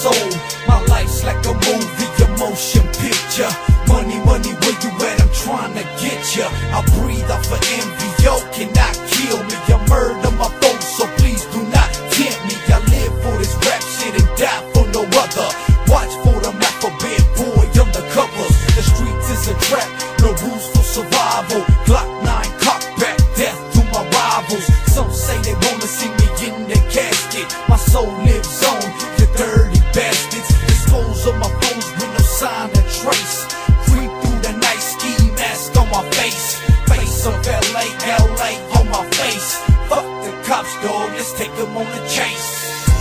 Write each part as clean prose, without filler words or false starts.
soul. My life's like a movie, a motion picture. Money, money, where you at? I'm trying to get ya. I breathe off of envy, yo, cannot kill me. I murder my foes, so please do not tempt me. I live for this rap shit and die for no other. Watch for the alphabet boy undercover. The streets is a trap, no rules for survival. Glock 9 cock back, death to my rivals. Some say they wanna see me in the casket. My soul lives on, you dirty bastards. Dispose of my phones with no sign or trace. Creep through the night, ski mask on my face. Face of LA, LA on my face. Fuck the cops, dog, let's take them on the chase.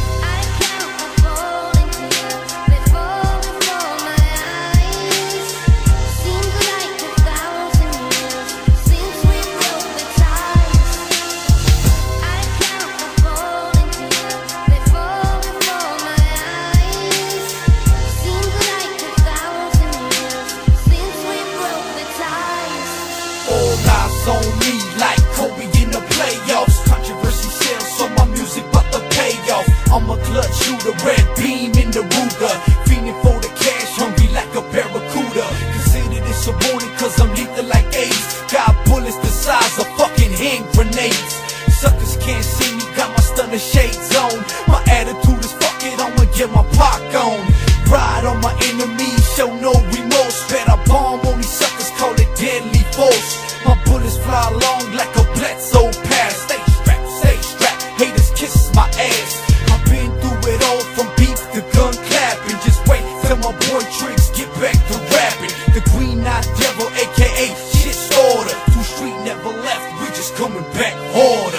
On me like Kobe in the playoffs. Controversy sells, so my music bout to pay off. I'm a clutch shooter, red beam in the Ruger. Fiending for the cash, hungry like a barracuda. Consider this a warning, cause I'm lethal like AIDS. Got bullets the size of fucking hand grenades. Suckers can't see me, got my stunner shades on. My attitude is fuck it, I'ma get my park on. Ride on my enemies, show no remorse. Better bomb on these suckers, call it deadly force. My bullets fly long like a Bledsoe pass. Stay strapped, haters kiss my ass. I've been through it all from beef to gun clapping. Just wait till my boy Triggs get back to rapping. The green-eyed devil, aka shit starter. Two Street never left, we just coming back harder.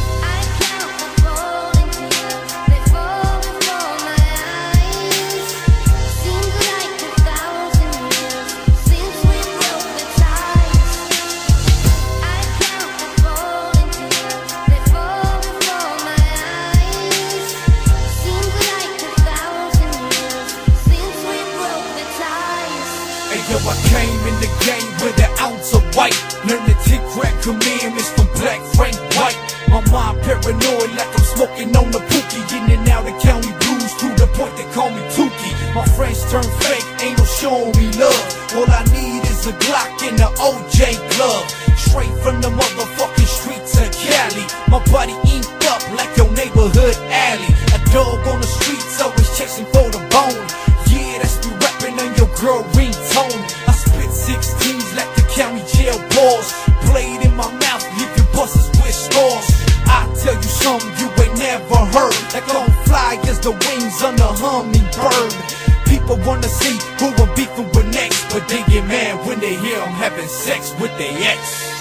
Yo, I came in the game with an ounce of white. Learn the tic-tac commandments from Black Frank White. My mind paranoid like I'm smoking on the pookie. In and out of county blues to the point they call me Tukey. My friends turn fake, ain't no showing me love. All I need is a Glock and an OJ glove. Straight from the motherfucking streets of Cali. My body inked up like your neighborhood alley. A dog on the streets always chasing for the bone. Yeah, that's me rapping on your girl ringtone. I spit 16s like the county jail bars. Blade in my mouth, leave your buses with scars. I tell you something you ain't never heard. Like on fly as the wings on the hummingbird. People wanna see who I'm beefing with next, but they get mad when they hear I'm having sex with their ex.